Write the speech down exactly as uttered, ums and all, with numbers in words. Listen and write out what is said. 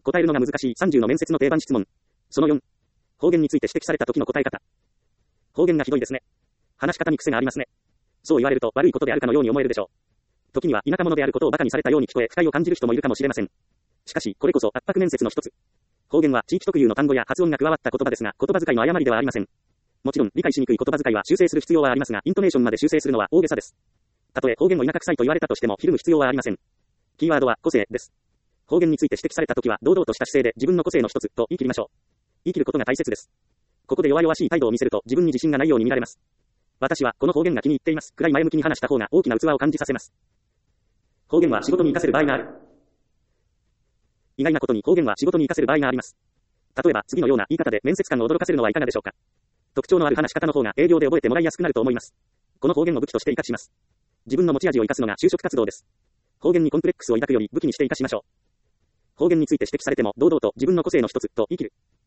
答えるのが難しいさんじゅうの面接の定番質問。そのよん。方言について指摘された時の答え方。方言がひどいですね。話し方に癖がありますね。そう言われると悪いことであるかのように思えるでしょう。時には田舎者であることを馬鹿にされたように聞こえ不快を感じる人もいるかもしれません。しかし、これこそ圧迫面接の一つ。方言は地域特有の単語や発音が加わった言葉ですが、言葉遣いの誤りではありません。もちろん、理解しにくい言葉遣いは修正する必要はありますが、イントネーションまで修正するのは大げさです。たとえ方言を田舎臭いと言われたとしても、ひるむ必要はありません。キーワードは個性です。方言について指摘されたときは、堂々とした姿勢で自分の個性の一つと言い切りましょう。言い切ることが大切です。ここで弱々しい態度を見せると自分に自信がないように見られます。私はこの方言が気に入っています。くらい前向きに話した方が大きな器を感じさせます。方言は仕事に活かせる場合がある。意外なことに方言は仕事に活かせる場合があります。例えば次のような言い方で面接官を驚かせるのはいかがでしょうか。特徴のある話し方の方が営業で覚えてもらいやすくなると思います。この方言を武器として活かします。自分の持ち味を生かすのが就職活動です。方言にコンプレックスを抱くより武器にして活かしましょう。方言について指摘されても堂々と自分の個性の一つと言い切る。